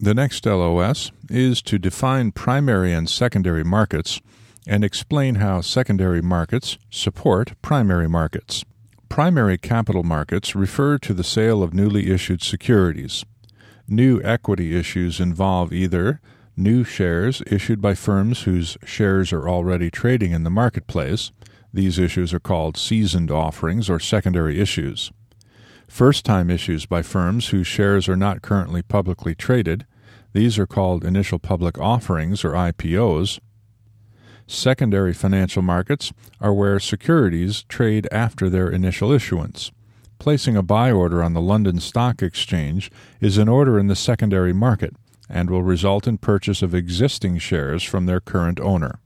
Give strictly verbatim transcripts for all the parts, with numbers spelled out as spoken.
The next L O S is to define primary and secondary markets and explain how secondary markets support primary markets. Primary capital markets refer to the sale of newly issued securities. New equity issues involve either new shares issued by firms whose shares are already trading in the marketplace. These issues are called seasoned offerings or secondary issues. First-time issues by firms whose shares are not currently publicly traded. These are called initial public offerings or I P Os. Secondary financial markets are where securities trade after their initial issuance. Placing a buy order on the London Stock Exchange is an order in the secondary market and will result in purchase of existing shares from their current owner.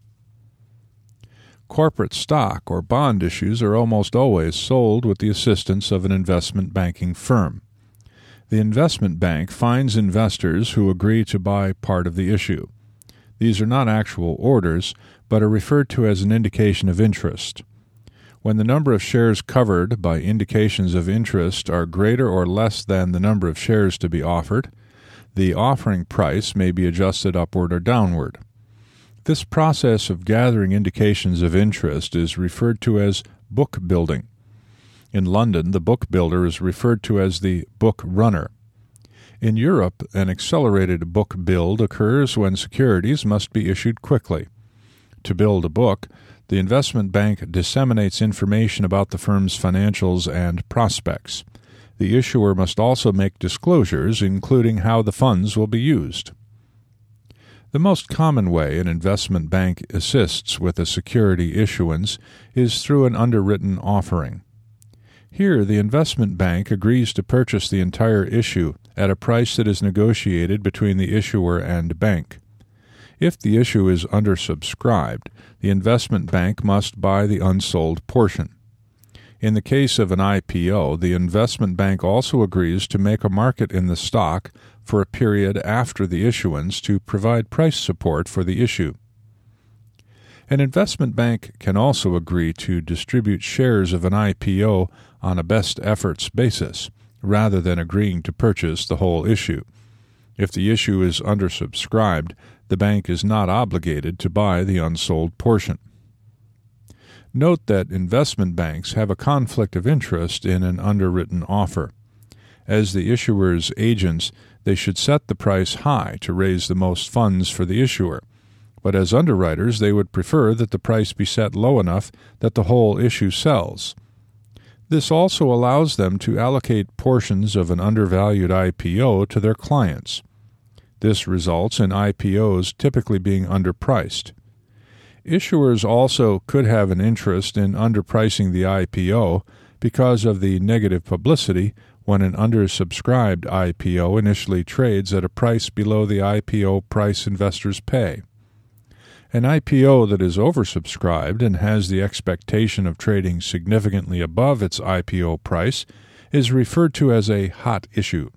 Corporate stock or bond issues are almost always sold with the assistance of an investment banking firm. The investment bank finds investors who agree to buy part of the issue. These are not actual orders, but are referred to as an indication of interest. When the number of shares covered by indications of interest are greater or less than the number of shares to be offered, the offering price may be adjusted upward or downward. This process of gathering indications of interest is referred to as book building. In London, the book builder is referred to as the book runner. In Europe, an accelerated book build occurs when securities must be issued quickly. To build a book, the investment bank disseminates information about the firm's financials and prospects. The issuer must also make disclosures, including how the funds will be used. The most common way an investment bank assists with a security issuance is through an underwritten offering. Here, the investment bank agrees to purchase the entire issue at a price that is negotiated between the issuer and bank. If the issue is undersubscribed, the investment bank must buy the unsold portion. In the case of an I P O, the investment bank also agrees to make a market in the stock for a period after the issuance to provide price support for the issue. An investment bank can also agree to distribute shares of an I P O on a best efforts basis, rather than agreeing to purchase the whole issue. If the issue is undersubscribed, the bank is not obligated to buy the unsold portion. Note that investment banks have a conflict of interest in an underwritten offer. As the issuer's agents, they should set the price high to raise the most funds for the issuer, but as underwriters they would prefer that the price be set low enough that the whole issue sells. This also allows them to allocate portions of an undervalued I P O to their clients. This results in I P Os typically being underpriced. Issuers also could have an interest in underpricing the I P O because of the negative publicity when an undersubscribed I P O initially trades at a price below the I P O price investors pay. An I P O that is oversubscribed and has the expectation of trading significantly above its I P O price is referred to as a hot issue.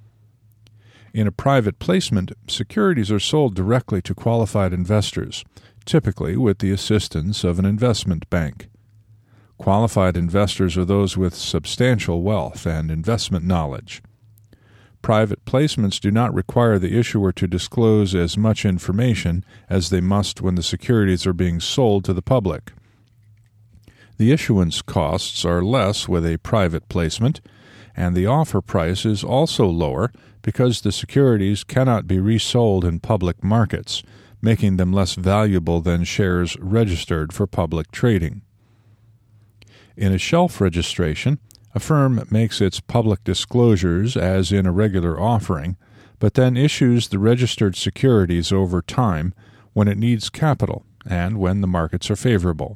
In a private placement, securities are sold directly to qualified investors, typically with the assistance of an investment bank. Qualified investors are those with substantial wealth and investment knowledge. Private placements do not require the issuer to disclose as much information as they must when the securities are being sold to the public. The issuance costs are less with a private placement, and the offer price is also lower because the securities cannot be resold in public markets, making them less valuable than shares registered for public trading. In a shelf registration, a firm makes its public disclosures as in a regular offering, but then issues the registered securities over time when it needs capital and when the markets are favorable.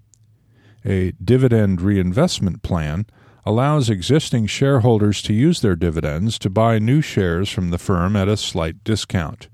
A dividend reinvestment plan allows existing shareholders to use their dividends to buy new shares from the firm at a slight discount.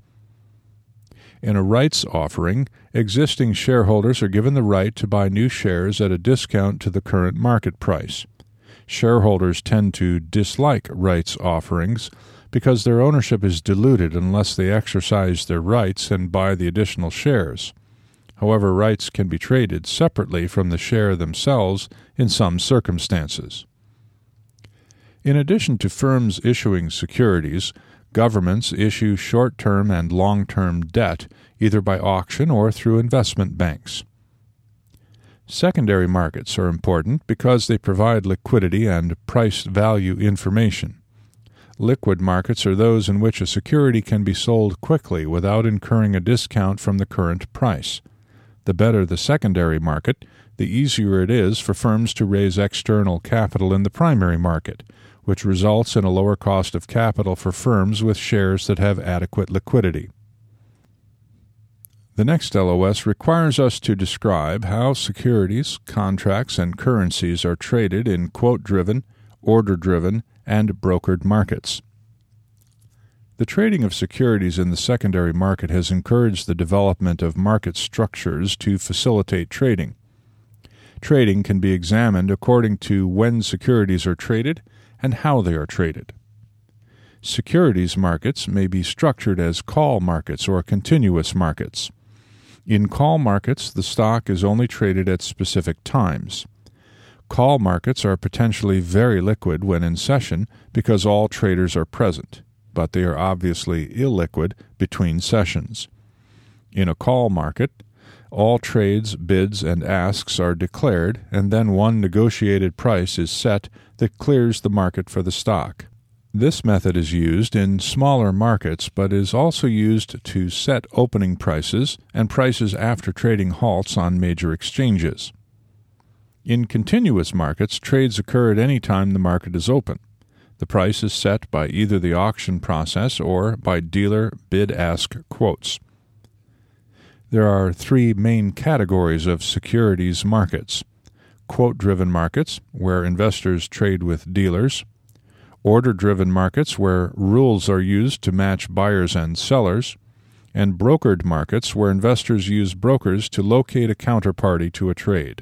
In a rights offering, existing shareholders are given the right to buy new shares at a discount to the current market price. Shareholders tend to dislike rights offerings because their ownership is diluted unless they exercise their rights and buy the additional shares. However, rights can be traded separately from the share themselves in some circumstances. In addition to firms issuing securities, Governments issue short-term and long-term debt, either by auction or through investment banks. Secondary markets are important because they provide liquidity and price-value information. Liquid markets are those in which a security can be sold quickly without incurring a discount from the current price. The better the secondary market, the easier it is for firms to raise external capital in the primary market, which results in a lower cost of capital for firms with shares that have adequate liquidity. The next L O S requires us to describe how securities, contracts, and currencies are traded in quote-driven, order-driven, and brokered markets. The trading of securities in the secondary market has encouraged the development of market structures to facilitate trading. Trading can be examined according to when securities are traded and how they are traded. Securities markets may be structured as call markets or continuous markets. In call markets, the stock is only traded at specific times. Call markets are potentially very liquid when in session because all traders are present, but they are obviously illiquid between sessions. In a call market, all trades, bids, and asks are declared, and then one negotiated price is set that clears the market for the stock. This method is used in smaller markets, but is also used to set opening prices and prices after trading halts on major exchanges. In continuous markets, trades occur at any time the market is open. The price is set by either the auction process or by dealer bid-ask quotes. There are three main categories of securities markets: quote-driven markets, where investors trade with dealers; order-driven markets, where rules are used to match buyers and sellers; and brokered markets, where investors use brokers to locate a counterparty to a trade.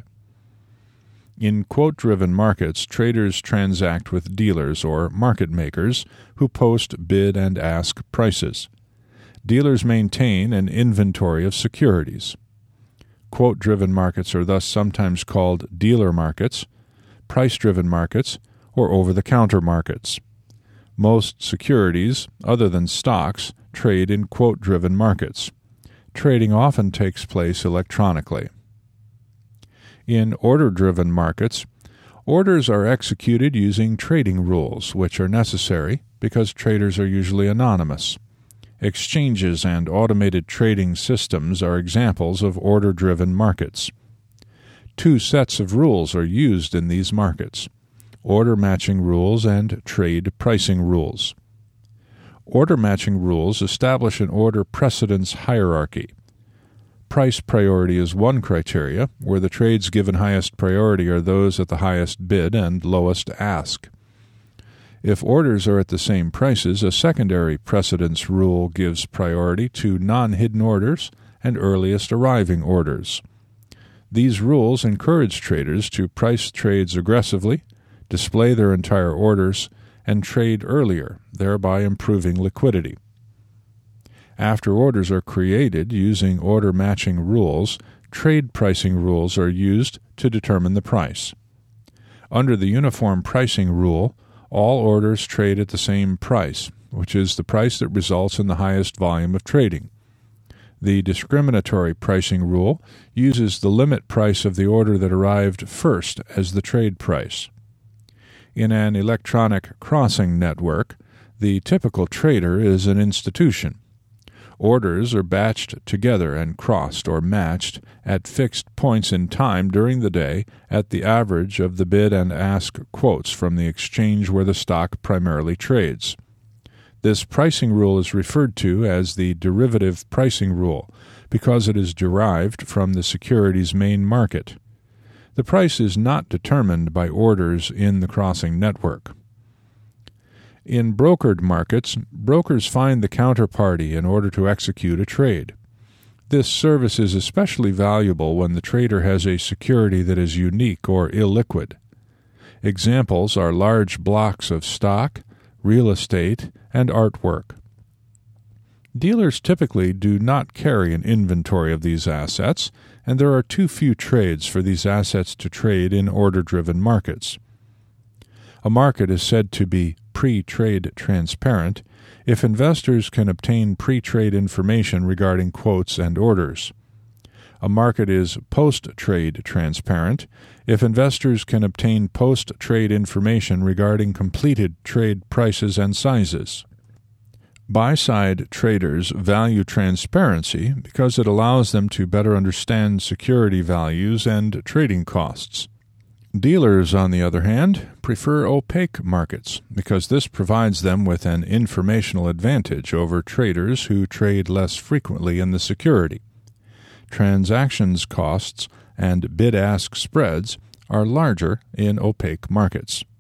In quote-driven markets, traders transact with dealers or market makers who post bid and ask prices. Dealers maintain an inventory of securities. Quote-driven markets are thus sometimes called dealer markets, price-driven markets, or over-the-counter markets. Most securities, other than stocks, trade in quote-driven markets. Trading often takes place electronically. In order-driven markets, orders are executed using trading rules, which are necessary because traders are usually anonymous. Exchanges and automated trading systems are examples of order-driven markets. Two sets of rules are used in these markets: order matching rules and trade pricing rules. Order matching rules establish an order precedence hierarchy. Price priority is one criteria, where the trades given highest priority are those at the highest bid and lowest ask. If orders are at the same prices, a secondary precedence rule gives priority to non-hidden orders and earliest arriving orders. These rules encourage traders to price trades aggressively, display their entire orders, and trade earlier, thereby improving liquidity. After orders are created using order matching rules, trade pricing rules are used to determine the price. Under the uniform pricing rule, all orders trade at the same price, which is the price that results in the highest volume of trading. The discriminatory pricing rule uses the limit price of the order that arrived first as the trade price. In an electronic crossing network, the typical trader is an institution. Orders are batched together and crossed or matched at fixed points in time during the day at the average of the bid and ask quotes from the exchange where the stock primarily trades. This pricing rule is referred to as the derivative pricing rule because it is derived from the security's main market. The price is not determined by orders in the crossing network. In brokered markets, brokers find the counterparty in order to execute a trade. This service is especially valuable when the trader has a security that is unique or illiquid. Examples are large blocks of stock, real estate, and artwork. Dealers typically do not carry an inventory of these assets, and there are too few trades for these assets to trade in order-driven markets. A market is said to be pre-trade transparent if investors can obtain pre-trade information regarding quotes and orders. A market is post-trade transparent if investors can obtain post-trade information regarding completed trade prices and sizes. Buy-side traders value transparency because it allows them to better understand security values and trading costs. Dealers, on the other hand, prefer opaque markets because this provides them with an informational advantage over traders who trade less frequently in the security. Transactions costs and bid-ask spreads are larger in opaque markets.